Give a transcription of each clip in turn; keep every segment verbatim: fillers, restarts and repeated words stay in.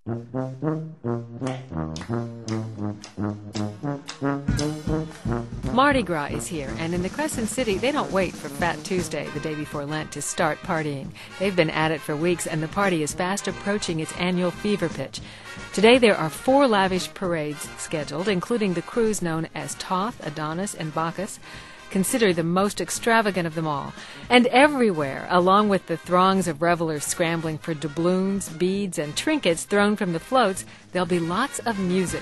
Mardi Gras is here, and in the Crescent City, they don't wait for Fat Tuesday, the day before Lent, to start partying. They've been at it for weeks, and the party is fast approaching its annual fever pitch. Today, there are four lavish parades scheduled, including the crews known as Thoth, Adonis, and Bacchus, considered the most extravagant of them all. And everywhere, along with the throngs of revelers scrambling for doubloons, beads, and trinkets thrown from the floats, there'll be lots of music.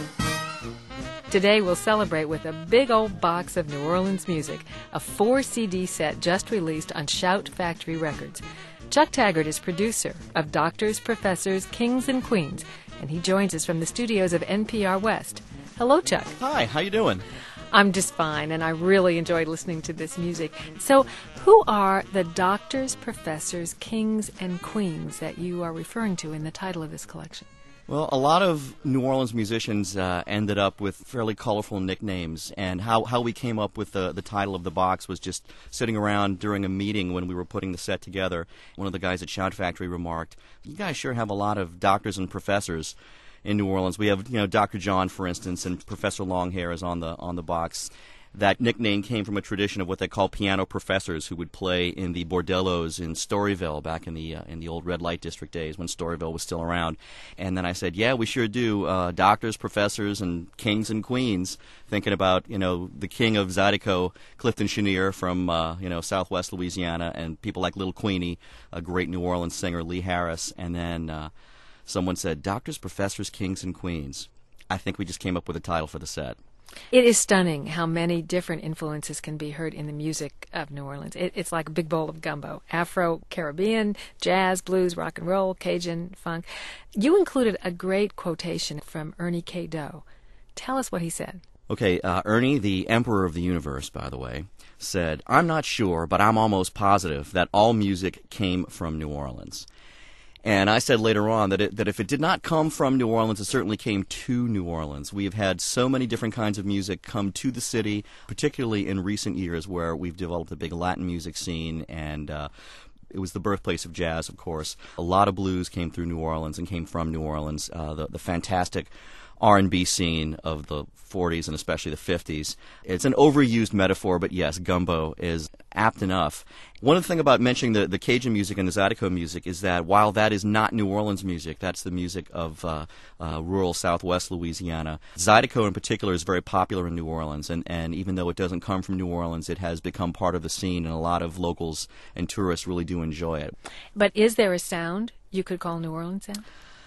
Today we'll celebrate with a big old box of New Orleans music, a four C D set just released on Shout Factory Records. Chuck Taggart is producer of Doctors, Professors, Kings, and Queens, and he joins us from the studios of N P R West. Hello, Chuck. Hi, how you doing? I'm just fine, and I really enjoyed listening to this music. So, who are the Doctors, Professors, Kings, and Queens that you are referring to in the title of this collection? Well, a lot of New Orleans musicians uh, ended up with fairly colorful nicknames, and how, how we came up with the, the title of the box was just sitting around during a meeting when we were putting the set together. One of the guys at Shout Factory remarked, "You guys sure have a lot of doctors and professors in New Orleans. We have, you know, Doctor John, for instance, and Professor Longhair is on the on the box." That nickname came from a tradition of what they call piano professors, who would play in the bordellos in Storyville back in the uh, in the old red light district days when Storyville was still around. And then I said, "Yeah, we sure do. Uh, doctors, professors, and kings and queens." Thinking about, you know, the king of Zydeco, Clifton Chenier from uh, you know Southwest Louisiana, and people like Little Queenie, a great New Orleans singer, Lee Harris, and then uh, someone said, "Doctors, professors, kings, and queens." I think we just came up with a title for the set. It is stunning how many different influences can be heard in the music of New Orleans. It, it's like a big bowl of gumbo. Afro-Caribbean, jazz, blues, rock and roll, Cajun, funk. You included a great quotation from Ernie K. Doe. Tell us what he said. Okay, uh, Ernie, the emperor of the universe, by the way, said, "I'm not sure, but I'm almost positive that all music came from New Orleans." And I said later on that it, that if it did not come from New Orleans, it certainly came to New Orleans. We have had so many different kinds of music come to the city, particularly in recent years where we've developed a big Latin music scene, and uh, it was the birthplace of jazz, of course. A lot of blues came through New Orleans and came from New Orleans. Uh, the, the fantastic R and B scene of the forties and especially the fifties. It's an overused metaphor, but yes, gumbo is apt enough. One of the things about mentioning the, the Cajun music and the Zydeco music is that while that is not New Orleans music, that's the music of uh, uh, rural southwest Louisiana. Zydeco in particular is very popular in New Orleans, and, and even though it doesn't come from New Orleans, it has become part of the scene, and a lot of locals and tourists really do enjoy it. But is there a sound you could call New Orleans sound?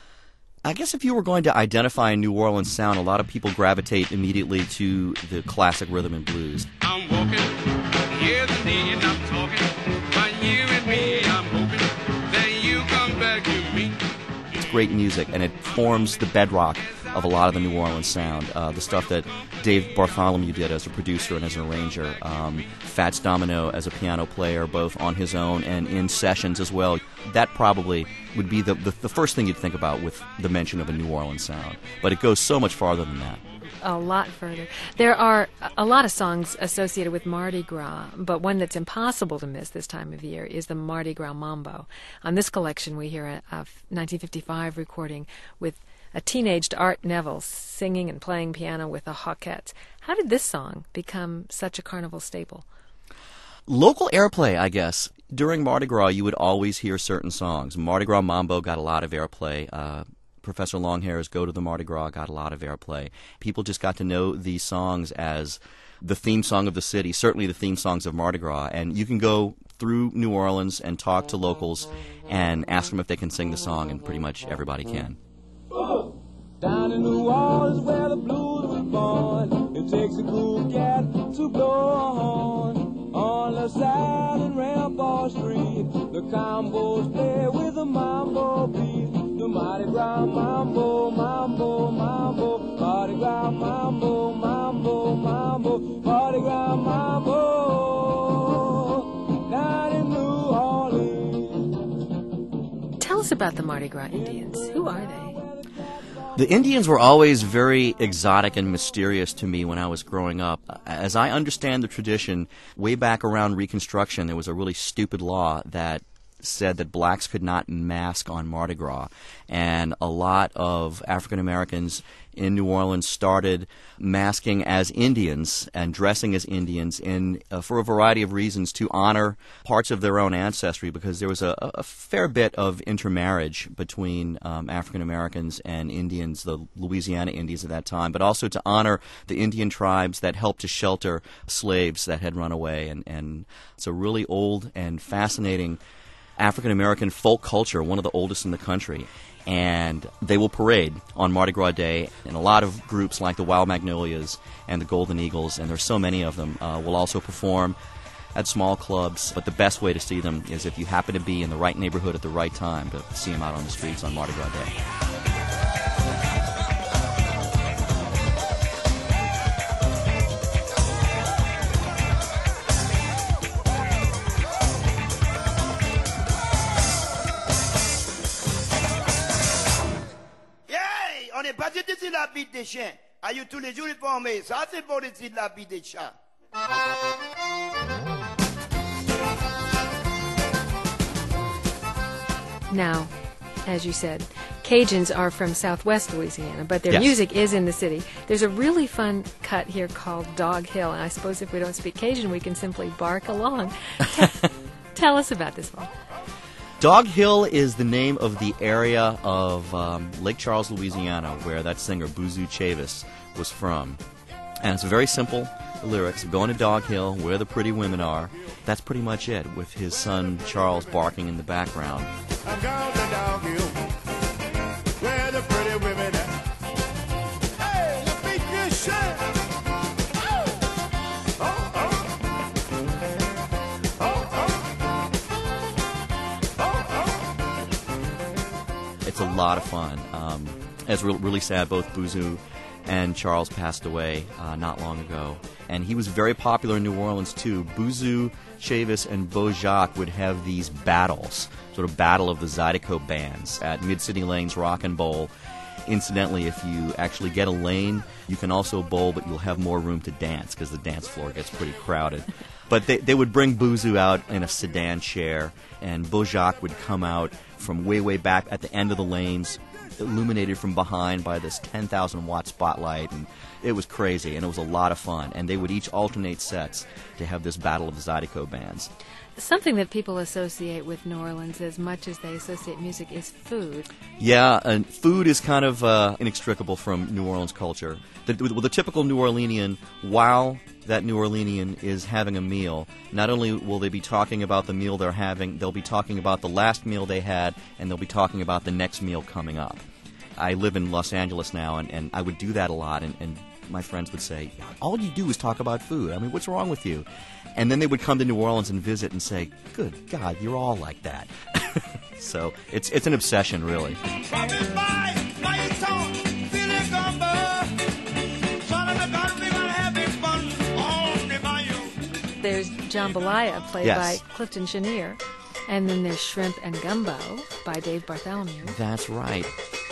I guess if you were going to identify a New Orleans sound, a lot of people gravitate immediately to the classic rhythm and blues. I'm walking, yes indeed, I'm talking, but you and me, I'm hoping that you come back to me. It's great music, and it forms the bedrock of a lot of the New Orleans sound. Uh, the stuff that Dave Bartholomew did as a producer and as an arranger. Um, Fats Domino as a piano player, both on his own and in sessions as well. That probably would be the, the, the first thing you'd think about with the mention of a New Orleans sound. But it goes so much farther than that. A lot further. There are a lot of songs associated with Mardi Gras, but one that's impossible to miss this time of year is the Mardi Gras Mambo. On this collection, we hear a, a nineteen fifty-five recording with a teenaged Art Neville singing and playing piano with the Hawkettes. How did this song become such a carnival staple? Local airplay, I guess. During Mardi Gras, you would always hear certain songs. Mardi Gras Mambo got a lot of airplay. Uh, Professor Longhair's Go to the Mardi Gras got a lot of airplay. People just got to know these songs as the theme song of the city, certainly the theme songs of Mardi Gras. And you can go through New Orleans and talk to locals and ask them if they can sing the song, and pretty much everybody can. Down in New Orleans where the blues were born, it takes a cool cat to blow a horn. On the side and Rampart Street, the combos play with the mambo beat. The Mardi Gras mambo, mambo, mambo, Mardi Gras mambo, mambo, mambo, Mardi Gras mambo. Down in New Orleans. Tell us about the Mardi Gras Indians. Who are they? The Indians were always very exotic and mysterious to me when I was growing up. As I understand the tradition, way back around Reconstruction, there was a really stupid law that said that blacks could not mask on Mardi Gras, and a lot of African Americans in New Orleans started masking as Indians and dressing as Indians in uh, for a variety of reasons to honor parts of their own ancestry, because there was a, a fair bit of intermarriage between um, African Americans and Indians, the Louisiana Indians at that time, but also to honor the Indian tribes that helped to shelter slaves that had run away. And, and it's a really old and fascinating African American folk culture, one of the oldest in the country. And they will parade on Mardi Gras Day, and a lot of groups like the Wild Magnolias and the Golden Eagles, and there's so many of them, uh, will also perform at small clubs. But the best way to see them is if you happen to be in the right neighborhood at the right time to see them out on the streets on Mardi Gras Day. On est pas ici la bite des chiens. Aïe tous les jours formés. Ça c'est pour ici la bite des chats. Now, as you said, Cajuns are from southwest Louisiana, but their Yes. music is in the city. There's a really fun cut here called Dog Hill, and I suppose if we don't speak Cajun, we can simply bark along. Tell, tell us about this one. Dog Hill is the name of the area of um, Lake Charles, Louisiana, where that singer Boozoo Chavis was from. And it's very simple lyrics. Going to Dog Hill, where the pretty women are. That's pretty much it, with his son Charles barking in the background. I'm going to Dog Hill, where the pretty women are. Hey, the beat is shit. Oh, oh, oh. Oh, oh. It's a lot of fun. Um, it's re- really sad. Both Boozoo and Charles passed away uh, not long ago. And he was very popular in New Orleans, too. Boozoo Chavis and Beau Jocque would have these battles, sort of battle of the Zydeco bands at Mid-City Lane's Rock and Bowl. Incidentally, if you actually get a lane, you can also bowl, but you'll have more room to dance because the dance floor gets pretty crowded. But they, they would bring Boozoo out in a sedan chair, and Beau Jocque would come out from way, way back at the end of the lanes, illuminated from behind by this ten thousand watt spotlight, and it was crazy, and it was a lot of fun. And they would each alternate sets to have this battle of the Zydeco bands. Something that people associate with New Orleans as much as they associate music is food. Yeah, and food is kind of uh, inextricable from New Orleans culture. The, with the typical New Orleanian, while that New Orleanian is having a meal, not only will they be talking about the meal they're having, they'll be talking about the last meal they had, and they'll be talking about the next meal coming up. I live in Los Angeles now, and, and I would do that a lot, and, and my friends would say, all you do is talk about food. I mean, what's wrong with you? And then they would come to New Orleans and visit and say, good God, you're all like that. So it's it's an obsession, really. There's Jambalaya, played Yes. by Clifton Chenier, and then there's Shrimp and Gumbo by Dave Bartholomew. That's right.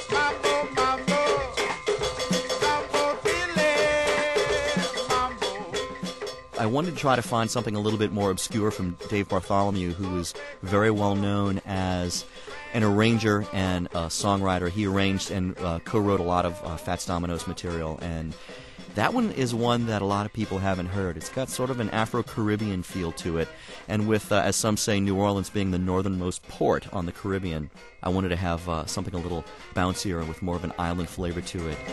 I wanted to try to find something a little bit more obscure from Dave Bartholomew, who was very well known as an arranger and a songwriter. He arranged and uh, co-wrote a lot of uh, Fats Domino's material, and that one is one that a lot of people haven't heard. It's got sort of an Afro-Caribbean feel to it, and with, uh, as some say, New Orleans being the northernmost port on the Caribbean, I wanted to have uh, something a little bouncier and with more of an island flavor to it.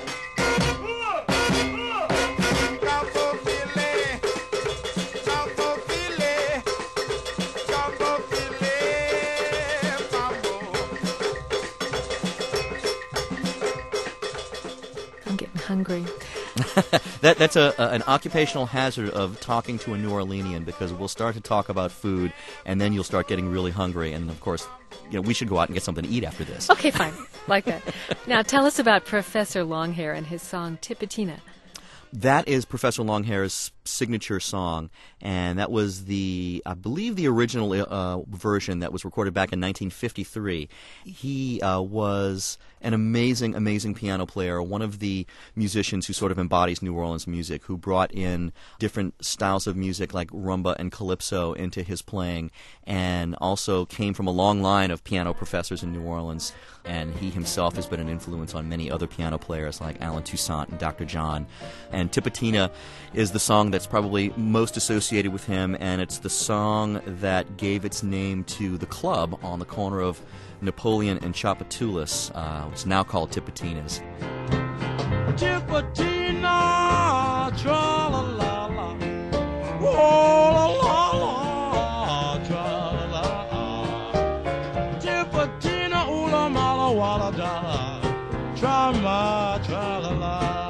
I'm getting hungry. that, that's a, a, an occupational hazard of talking to a New Orleanian, because we'll start to talk about food, and then you'll start getting really hungry, and of course, you know, we should go out and get something to eat after this. Okay, fine. Like that. Now, tell us about Professor Longhair and his song Tipitina. That is Professor Longhair's signature song, and that was the, I believe, the original uh, version that was recorded back in nineteen fifty-three. He uh, was an amazing, amazing piano player, one of the musicians who sort of embodies New Orleans music, who brought in different styles of music like rumba and calypso into his playing, and also came from a long line of piano professors in New Orleans, and he himself has been an influence on many other piano players like Alan Toussaint and Doctor John. And Tipatina is the song that's probably most associated with him, and it's the song that gave its name to the club on the corner of Napoleon and Tchoupitoulas, uh, which is now called Tipitina's. Tipatina, tra-la-la-la, whoa-la-la-la, tra-la-la-la. Tipatina, oola-mala-walla-da, tra-ma, tra-la-la.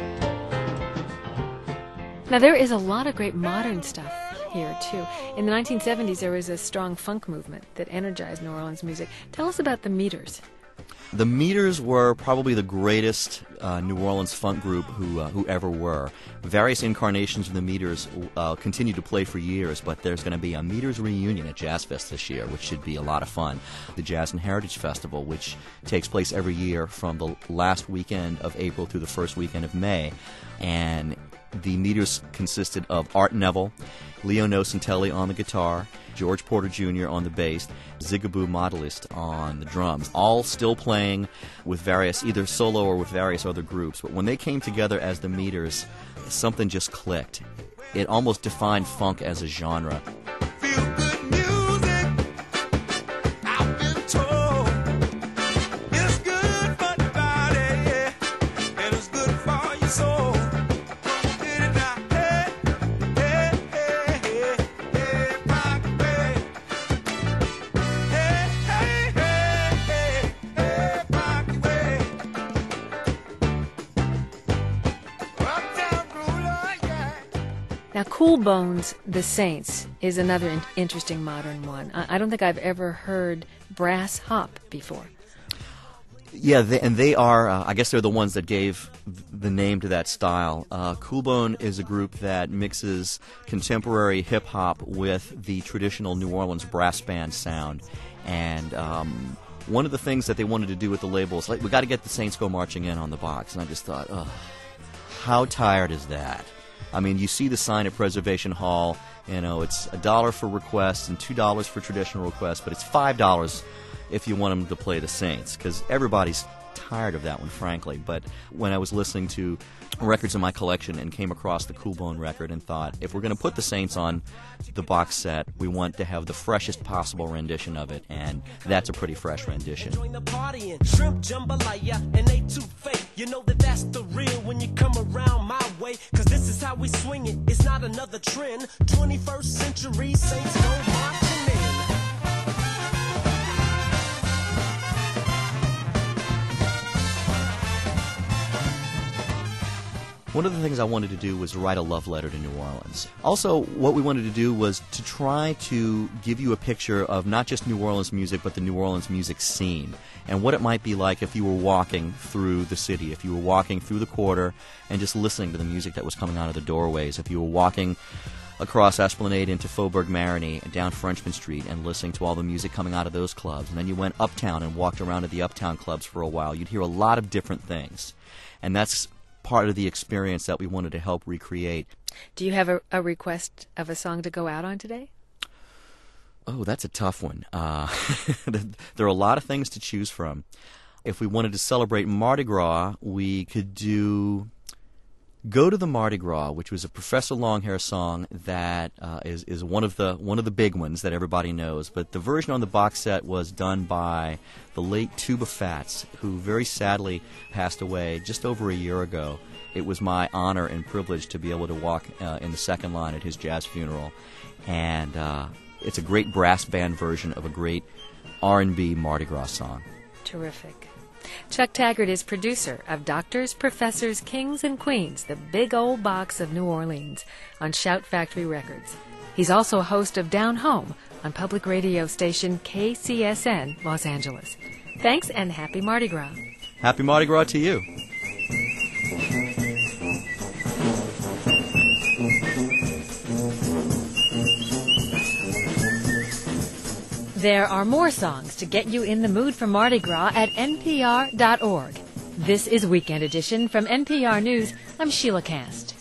Now, there is a lot of great modern stuff here, too. In the nineteen seventies, there was a strong funk movement that energized New Orleans music. Tell us about the Meters. The Meters were probably the greatest uh, New Orleans funk group who uh, who ever were. Various incarnations of the Meters uh, continue to play for years, but there's going to be a Meters reunion at Jazz Fest this year, which should be a lot of fun. The Jazz and Heritage Festival, which takes place every year from the last weekend of April through the first weekend of May. And the Meters consisted of Art Neville, Leo Nocentelli on the guitar, George Porter Junior on the bass, Zigaboo Modelist on the drums, all still playing with various, either solo or with various other groups. But when they came together as the Meters, something just clicked. It almost defined funk as a genre. Feel good music, I've been told. It's good for the body, yeah, and it's good for your soul. Get it now, hey, hey, hey, hey, hey, rock, hey. Hey, hey, hey, hey, hey, rock, hey. Uptown ruler, yeah. Now, Cool Bones, The Saints, is another in- interesting modern one. I-, I don't think I've ever heard brass hop before. Yeah, they, and they are, uh, I guess they're the ones that gave the name to that style. Uh, Cool Bone is a group that mixes contemporary hip-hop with the traditional New Orleans brass band sound. And um, one of the things that they wanted to do with the label is, like, we got to get the Saints Go Marching In on the box. And I just thought, ugh, how tired is that? I mean, you see the sign at Preservation Hall, you know, it's a dollar for requests and two dollars for traditional requests, but it's five dollars if you want them to play the Saints, because everybody's tired of that one, frankly. But when I was listening to records in my collection and came across the Cool Bone record and thought, if we're going to put the Saints on the box set, we want to have the freshest possible rendition of it, and that's a pretty fresh rendition. Join the party and shrimp jambalaya and they too fake. You know that that's the real when you come around my way, cause this is how we swing it. It's not another trend. twenty-first century Saints go marching in. One of the things I wanted to do was write a love letter to New Orleans. Also, what we wanted to do was to try to give you a picture of not just New Orleans music, but the New Orleans music scene, and what it might be like if you were walking through the city, if you were walking through the quarter and just listening to the music that was coming out of the doorways, if you were walking across Esplanade into Faubourg Marigny and down Frenchmen Street and listening to all the music coming out of those clubs, and then you went uptown and walked around at the uptown clubs for a while, you'd hear a lot of different things. And that's part of the experience that we wanted to help recreate. Do you have a, a request of a song to go out on today? Oh, that's a tough one. Uh, there are a lot of things to choose from. If we wanted to celebrate Mardi Gras, we could do Go to the Mardi Gras, which was a Professor Longhair song that uh, is, is one of the one of the big ones that everybody knows. But the version on the box set was done by the late Tuba Fats, who very sadly passed away just over a year ago. It was my honor and privilege to be able to walk uh, in the second line at his jazz funeral. And uh, it's a great brass band version of a great R and B Mardi Gras song. Terrific. Chuck Taggart is producer of Doctors, Professors, Kings, and Queens, the Big Old Box of New Orleans, on Shout Factory Records. He's also a host of Down Home on public radio station K C S N, Los Angeles. Thanks, and happy Mardi Gras. Happy Mardi Gras to you. There are more songs to get you in the mood for Mardi Gras at N P R dot org. This is Weekend Edition from N P R News. I'm Sheila Cast.